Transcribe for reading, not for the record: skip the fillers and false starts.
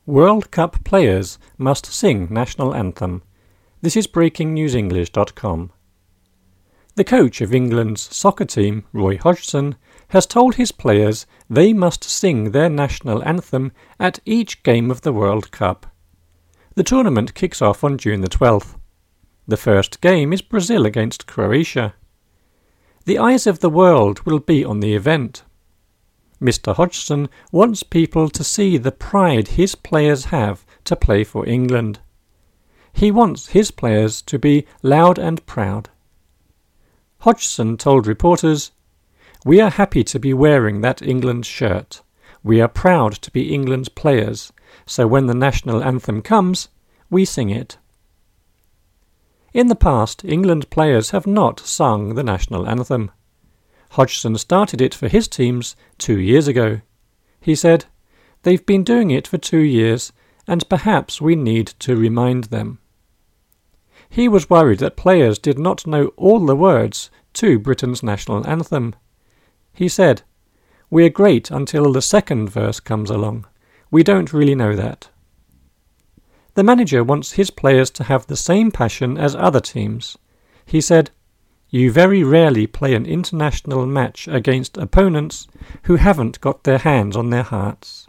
World Cup players must sing national anthem. This is BreakingNewsEnglish.com. The coach of England's soccer team, Roy Hodgson, has told his players they must sing their national anthem at each game of the World Cup. The tournament kicks off on June the 12th. The first game is Brazil against Croatia. The eyes of the world will be on the event. Mr. Hodgson wants people to see the pride his players have to play for England. He wants his players to be loud and proud. Hodgson told reporters, "We are happy to be wearing that England shirt. We are proud to be England's players, so when the national anthem comes, we sing it." In the past, England players have not sung the national anthem. Hodgson started it for his teams 2 years ago. He said, "They've been doing it for 2 years, and perhaps we need to remind them." He was worried that players did not know all the words to Britain's national anthem. He said, "We're great until the second verse comes along. We don't really know that." The manager wants his players to have the same passion as other teams. He said, "You very rarely play an international match against opponents who haven't got their hands on their hearts."